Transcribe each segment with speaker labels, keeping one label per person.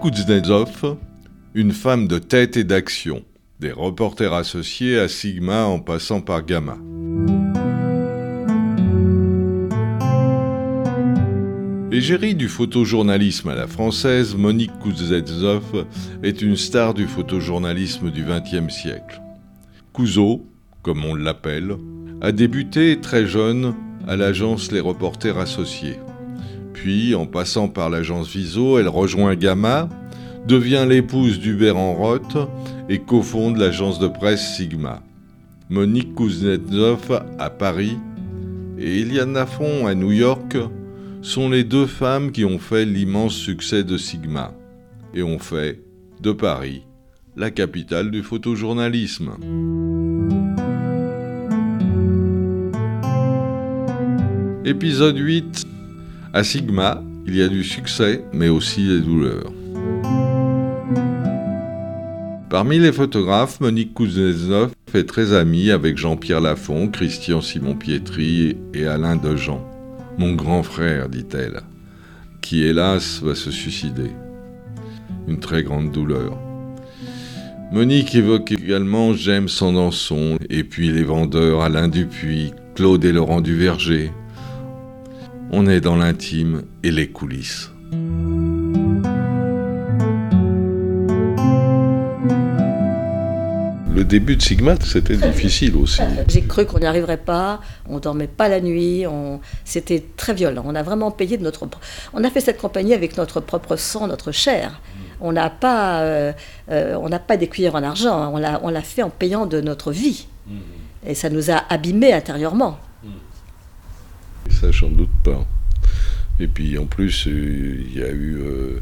Speaker 1: Kuznetsov, une femme de tête et d'action, des reporters associés à Sigma en passant par Gamma. L'égérie du photojournalisme à la française, Monique Kuznetsov est une star du photojournalisme du XXe siècle. Kuzo, comme on l'appelle, a débuté très jeune à l'agence Les Reporters Associés. Puis, en passant par l'agence Viso, elle rejoint Gamma, devient l'épouse d'Hubert Enroth et cofonde l'agence de presse Sigma. Monique Kuznetsov à Paris et Eliane Lafont à New York sont les deux femmes qui ont fait l'immense succès de Sigma et ont fait de Paris la capitale du photojournalisme. Épisode 8. À Sigma, il y a du succès, mais aussi des douleurs. Parmi les photographes, Monique Kuznetsov est très amie avec Jean-Pierre Lafont, Christian Simon-Pietri et Alain Dejean. Mon grand frère, dit-elle, qui hélas va se suicider. Une très grande douleur. Monique évoque également Jaime Sandanson, et puis les vendeurs Alain Dupuis, Claude et Laurent Duverger. On est dans l'intime et les coulisses. Le début de Sigma, c'était difficile aussi.
Speaker 2: J'ai cru qu'on n'y arriverait pas, on dormait pas la nuit, c'était très violent. On a vraiment payé on a fait cette compagnie avec notre propre sang, notre chair. On n'a pas des cuillères en argent, on l'a fait en payant de notre vie. Et ça nous a abîmés intérieurement.
Speaker 1: Ça, j'en doute pas. Et puis en plus, il y a eu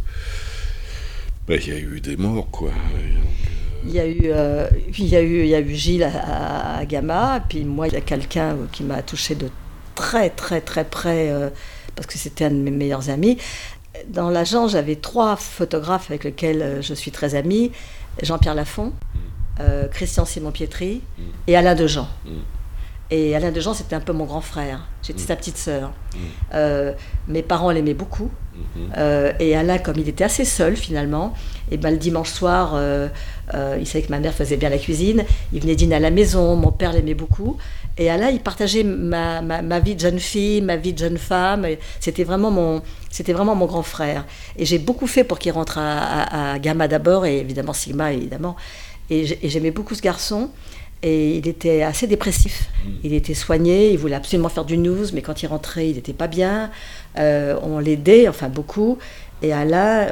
Speaker 1: des morts, quoi.
Speaker 2: Il y a eu Gilles à Gamma, puis moi, il y a quelqu'un qui m'a touché de très très très près, parce que c'était un de mes meilleurs amis. Dans l'agence, j'avais 3 photographes avec lesquels je suis très amie, Jean-Pierre Lafont, Christian Simon-Pietri et Alain Dejean. Et Alain Dejean, c'était un peu mon grand frère. J'étais sa petite sœur. Mes parents l'aimaient beaucoup. Et Alain, comme il était assez seul finalement, et le dimanche soir, il savait que ma mère faisait bien la cuisine. Il venait dîner à la maison. Mon père l'aimait beaucoup. Et Alain, il partageait ma vie de jeune fille, ma vie de jeune femme. C'était vraiment mon grand frère. Et j'ai beaucoup fait pour qu'il rentre à Gamma d'abord, et évidemment Sigma, évidemment. Et j'aimais beaucoup ce garçon. Et il était assez dépressif. Il était soigné, il voulait absolument faire du news, mais quand il rentrait, il n'était pas bien. On l'aidait, enfin beaucoup. Et Alain,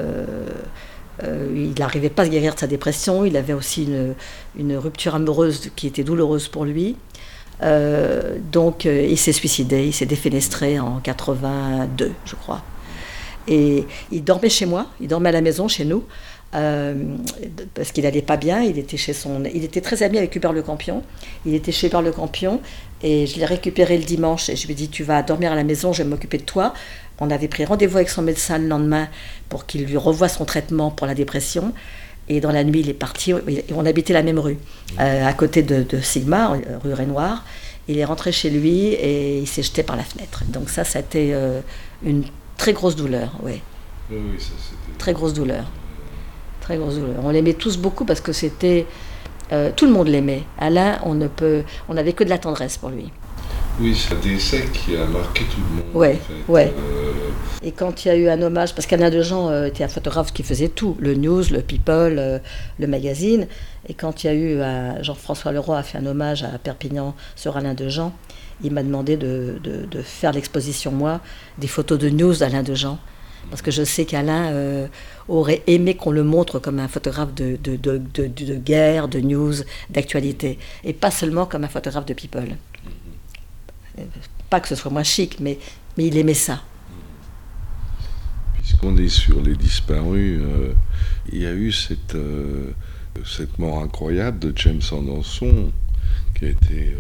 Speaker 2: il n'arrivait pas à se guérir de sa dépression. Il avait aussi une rupture amoureuse qui était douloureuse pour lui. Donc, il s'est suicidé, il s'est défenestré en 82, je crois. Et il dormait chez moi, il dormait à la maison, chez nous. Parce qu'il n'allait pas bien, il était très ami avec Hubert Le Campion. Il était chez Hubert Le Campion et je l'ai récupéré le dimanche et je lui ai dit tu vas dormir à la maison, je vais m'occuper de toi. On avait pris rendez-vous avec son médecin le lendemain pour qu'il lui revoie son traitement pour la dépression. Et dans la nuit, il est parti. On habitait la même rue, à côté de Sigma, rue Renoir. Il est rentré chez lui et il s'est jeté par la fenêtre. Donc ça a été une très grosse douleur, oui.
Speaker 1: Oui, ça c'était...
Speaker 2: Très grosse douleur. Très grosse douleur. On l'aimait tous beaucoup parce que c'était... tout le monde l'aimait. Alain, on n'avait que de la tendresse pour lui.
Speaker 1: Oui, c'est un décès qui a marqué tout le monde.
Speaker 2: Ouais,
Speaker 1: en fait.
Speaker 2: ouais. Et quand il y a eu un hommage, parce qu'Alain Dejean était un photographe qui faisait tout, le news, le people, le magazine, et quand il y a eu Jean-François Leroy a fait un hommage à Perpignan sur Alain Dejean, il m'a demandé de faire l'exposition, moi, des photos de news d'Alain Dejean. Parce que je sais qu'Alain aurait aimé qu'on le montre comme un photographe de guerre, de news, d'actualité, et pas seulement comme un photographe de people. Pas que ce soit moins chic, mais il aimait ça.
Speaker 1: Puisqu'on est sur les disparus, il y a eu cette mort incroyable de Jaime Sandanson, qui a été...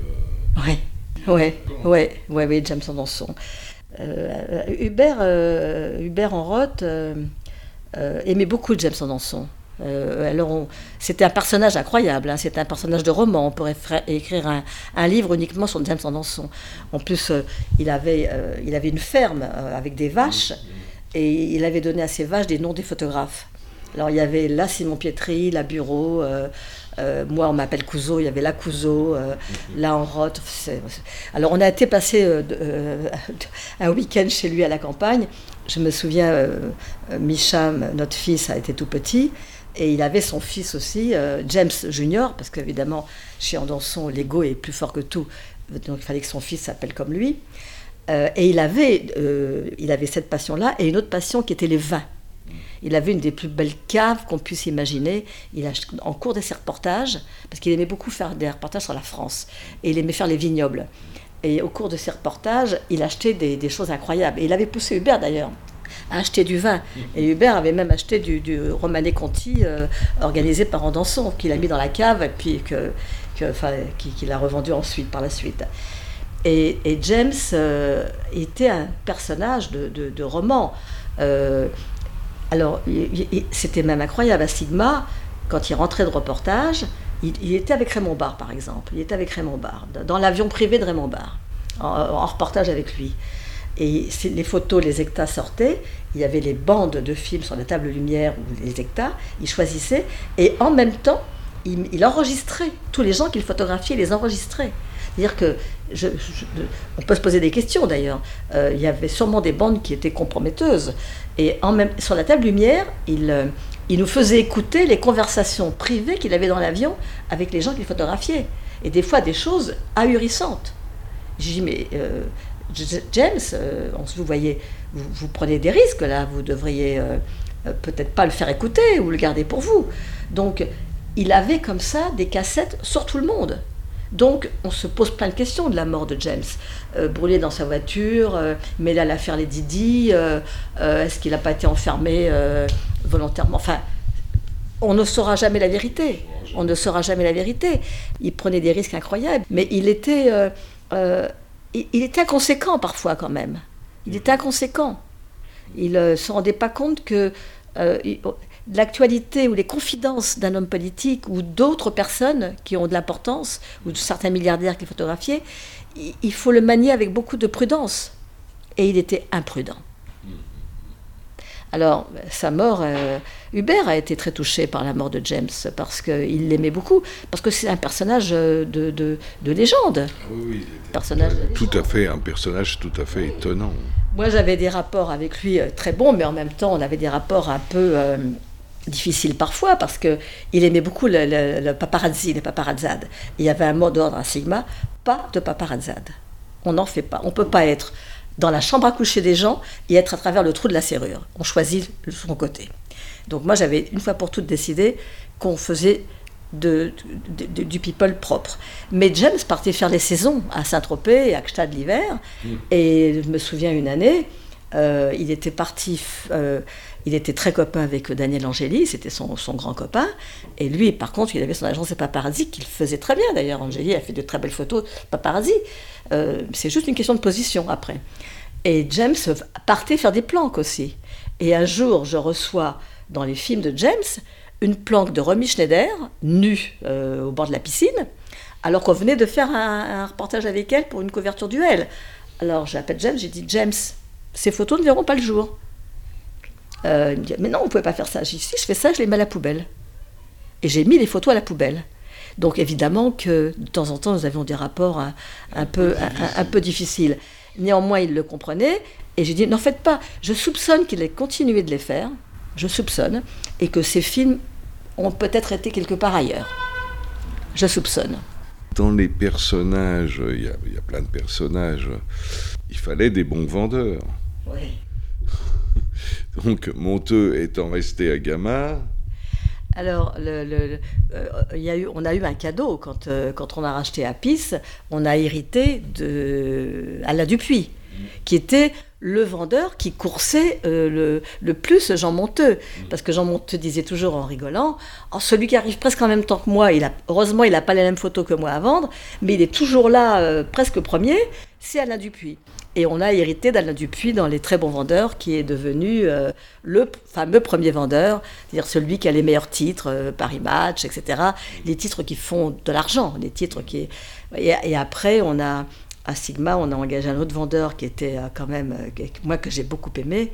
Speaker 2: Oui, Jaime Sandanson. Hubert Enroth aimait beaucoup Jaime Sandanson. C'était un personnage incroyable, hein, c'était un personnage de roman. On pourrait écrire un livre uniquement sur Jaime Sandanson. En plus, il avait une ferme avec des vaches et il avait donné à ses vaches des noms des photographes. Alors il y avait la Simon Pietri, la Bureau, moi on m'appelle Couzeau, il y avait la Couzeau, la Enroth. Alors on a été passer un week-end chez lui à la campagne. Je me souviens, Micham, notre fils, a été tout petit. Et il avait son fils aussi, James Junior, parce qu'évidemment, chez Andanson, l'ego est plus fort que tout. Donc il fallait que son fils s'appelle comme lui. Et il avait cette passion-là, et une autre passion qui était les vins. Il avait une des plus belles caves qu'on puisse imaginer. En cours de ses reportages, parce qu'il aimait beaucoup faire des reportages sur la France, et il aimait faire les vignobles. Et au cours de ses reportages, il achetait des choses incroyables. Et il avait poussé Hubert d'ailleurs à acheter du vin. Et Hubert avait même acheté du Romanée Conti organisé par Andanson, qu'il a mis dans la cave et puis qu'il a revendu ensuite, par la suite. Et James était un personnage de roman. Alors, c'était même incroyable. À Sigma, quand il rentrait de reportage, il était avec Raymond Barre, par exemple. Il était avec Raymond Barre, dans l'avion privé de Raymond Barre, en reportage avec lui. Et les photos, les hectares sortaient, il y avait les bandes de films sur la table lumière ou les hectares, il choisissait, et en même temps, il enregistrait. Tous les gens qu'il photographiait, les enregistrait. C'est-à-dire que, on peut se poser des questions d'ailleurs, il y avait sûrement des bandes qui étaient comprometteuses, et sur la table lumière, il nous faisait écouter les conversations privées qu'il avait dans l'avion avec les gens qu'il photographiait, et des fois des choses ahurissantes. J'ai dit, mais James, vous voyez, vous prenez des risques là, vous devriez peut-être pas le faire écouter ou le garder pour vous. Donc, il avait comme ça des cassettes sur tout le monde. Donc, on se pose plein de questions de la mort de James. Brûlé dans sa voiture, mêlé à l'affaire Lady Di, est-ce qu'il n'a pas été enfermé volontairement ? Enfin, on ne saura jamais la vérité. On ne saura jamais la vérité. Il prenait des risques incroyables, mais il était inconséquent parfois quand même. Il était inconséquent. Il ne se rendait pas compte que l'actualité ou les confidences d'un homme politique ou d'autres personnes qui ont de l'importance, ou de certains milliardaires qu'il photographiait, il faut le manier avec beaucoup de prudence. Et il était imprudent. Alors, sa mort, Hubert a été très touché par la mort de James, parce qu'il l'aimait beaucoup, parce que c'est un personnage de légende.
Speaker 1: Oui,
Speaker 2: Tout
Speaker 1: à fait, un personnage tout à fait étonnant.
Speaker 2: Moi, j'avais des rapports avec lui très bons, mais en même temps, on avait des rapports un peu difficiles parfois, parce qu'il aimait beaucoup le paparazzi, les paparazzades. Il y avait un mot d'ordre à Sigma, pas de paparazzade. On n'en fait pas. On ne peut pas être dans la chambre à coucher des gens et être à travers le trou de la serrure. On choisit son côté. Donc moi, j'avais une fois pour toutes décidé qu'on faisait du people propre. Mais James partait faire les saisons à Saint-Tropez et à Gstaad l'hiver. Et je me souviens une année, il était parti... il était très copain avec Daniel Angeli, c'était son grand copain. Et lui, par contre, il avait son agence de paparazzi qu'il faisait très bien. D'ailleurs, Angeli a fait de très belles photos paparazzi. C'est juste une question de position après. Et James partait faire des planques aussi. Et un jour, je reçois dans les films de James une planque de Romy Schneider, nue au bord de la piscine, alors qu'on venait de faire un reportage avec elle pour une couverture du L. Alors j'appelle James, j'ai dit « James, ces photos ne verront pas le jour ». Il me dit « Mais non, vous ne pouvez pas faire ça ». J'ai dit « Si, je fais ça, je les mets à la poubelle ». Et j'ai mis les photos à la poubelle. Donc évidemment que de temps en temps, nous avions des rapports un peu difficiles. Néanmoins, il le comprenait. Et j'ai dit « N'en faites pas, je soupçonne qu'il ait continué de les faire. Je soupçonne. Et que ces films ont peut-être été quelque part ailleurs. Je soupçonne. »
Speaker 1: Dans les personnages, il y a plein de personnages, il fallait des bons vendeurs.
Speaker 2: Oui.
Speaker 1: Donc, Monteux étant resté à Gamma...
Speaker 2: Alors, on a eu un cadeau quand on a racheté Apis. On a hérité d'Alain Dupuis, qui était le vendeur qui coursait le plus Jean Monteux. Parce que Jean Monteux disait toujours en rigolant, celui qui arrive presque en même temps que moi, heureusement il n'a pas les mêmes photos que moi à vendre, mais il est toujours là, presque premier, c'est Alain Dupuis. Et on a hérité d'Alain Dupuis dans Les Très Bons Vendeurs, qui est devenu le fameux premier vendeur, c'est-à-dire celui qui a les meilleurs titres, Paris Match, etc. Les titres qui font de l'argent, les titres qui... Et après, à Sigma, on a engagé un autre vendeur qui était quand même, moi que j'ai beaucoup aimé,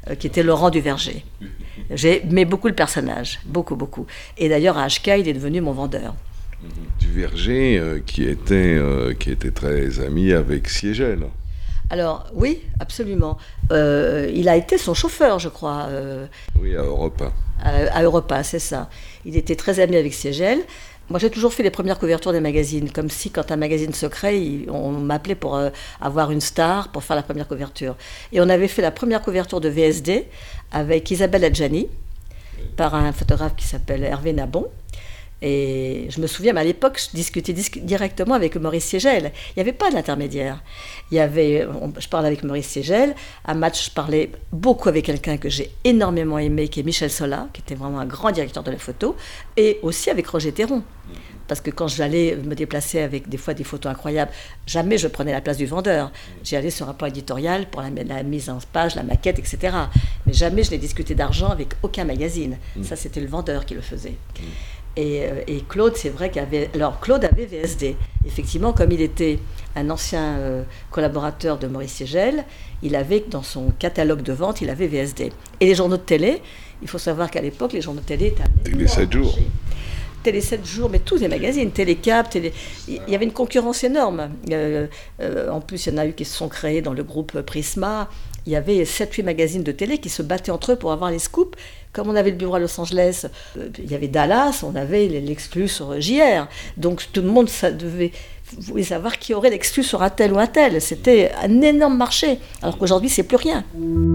Speaker 2: qui était Laurent Duverger. J'aimais beaucoup le personnage, beaucoup, beaucoup. Et d'ailleurs, à HK, il est devenu mon vendeur.
Speaker 1: Duverger, qui était très ami avec Siegel.
Speaker 2: Alors, oui, absolument. Il a été son chauffeur, je crois.
Speaker 1: Oui, à Europe 1.
Speaker 2: À Europe 1, c'est ça. Il était très ami avec Siegel. Moi, j'ai toujours fait les premières couvertures des magazines, comme si, quand un magazine se crée, on m'appelait pour avoir une star, pour faire la première couverture. Et on avait fait la première couverture de VSD avec Isabelle Adjani, par un photographe qui s'appelle Hervé Nabon. Et je me souviens, mais à l'époque, je discutais directement avec Maurice Siegel. Il n'y avait pas d'intermédiaire. Je parlais avec Maurice Siegel. À Match, je parlais beaucoup avec quelqu'un que j'ai énormément aimé, qui est Michel Sola, qui était vraiment un grand directeur de la photo, et aussi avec Roger Théron. Parce que quand j'allais me déplacer avec des fois des photos incroyables, jamais je prenais la place du vendeur. J'y allais sur un plan éditorial pour la mise en page, la maquette, etc. Mais jamais je n'ai discuté d'argent avec aucun magazine. Ça, c'était le vendeur qui le faisait. Et Claude, c'est vrai Claude avait VSD. Effectivement, comme il était un ancien collaborateur de Maurice Siegel, il avait dans son catalogue de vente, il avait VSD. Et les journaux de télé, il faut savoir qu'à l'époque, les journaux de télé étaient
Speaker 1: Télé 7 jours.
Speaker 2: Télé 7 jours, mais tous les magazines, Télécap, il y avait une concurrence énorme. En plus, il y en a eu qui se sont créés dans le groupe Prisma. Il y avait 7-8 magazines de télé qui se battaient entre eux pour avoir les scoops. Comme on avait le bureau à Los Angeles, il y avait Dallas, on avait l'exclu sur JR. Donc tout le monde voulait savoir qui aurait l'exclu sur un tel ou un tel. C'était un énorme marché, alors qu'aujourd'hui, c'est plus rien.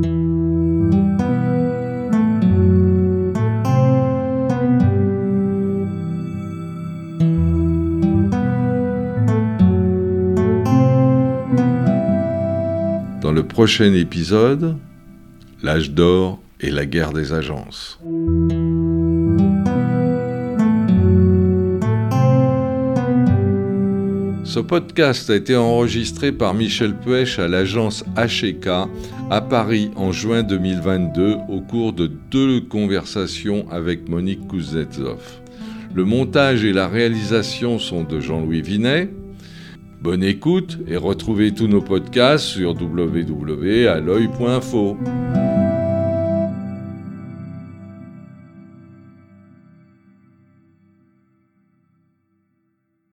Speaker 1: Dans le prochain épisode, l'âge d'or et la guerre des agences. Ce podcast a été enregistré par Michel Puech à l'agence HK à Paris en juin 2022 au cours de 2 conversations avec Monique Kuznetsov. Le montage et la réalisation sont de Jean-Louis Vinet. Bonne écoute et retrouvez tous nos podcasts sur www.aloy.info.